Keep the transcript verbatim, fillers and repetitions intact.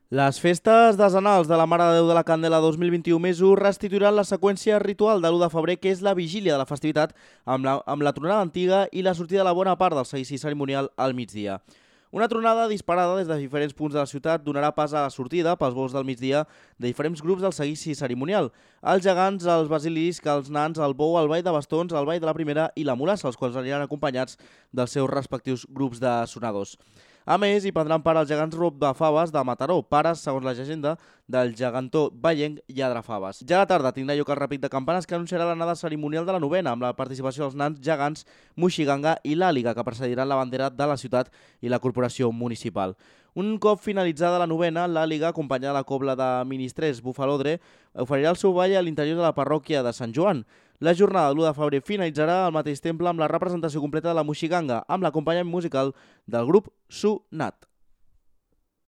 Les festes desenals de la Mare de Déu de la Candela dos mil vint-i-u més u restituiran la seqüència ritual de l'u de febrer, que és la vigília de la festivitat, amb la, amb la tronada antiga i la sortida de la bona part del seguici cerimonial al migdia. Una tronada disparada des de diferents punts de la ciutat donarà pas a la sortida pels vols del migdia de diferents grups del seguici cerimonial. Els gegants, els basiliscs, els nans, el bou, el ball de bastons, el ball de la primera i la mulassa, els quals aniran acompanyats dels seus respectius grups de sonadors. A més, hi prendran part els gegants Robafaves de Mataró, pares, segons la llegenda, del gegantó vallenc Lladrafaves. Ja a la tarda tindrà lloc el repic de campanes que anunciarà l'anada cerimonial de la novena, amb la participació dels nans gegants Moixiganga i l'Àliga, que precediran la bandera de la ciutat i la corporació municipal. Un cop finalitzada la novena, l'Àliga, acompanyada de la cobla de ministrers Bufalodre, oferirà el seu ball a l'interior de la parròquia de Sant Joan. La jornada de l'u de febrer finalitzarà al mateix temple amb la representació completa de la Moixiganga, amb l'acompanyament musical del grup Sunat.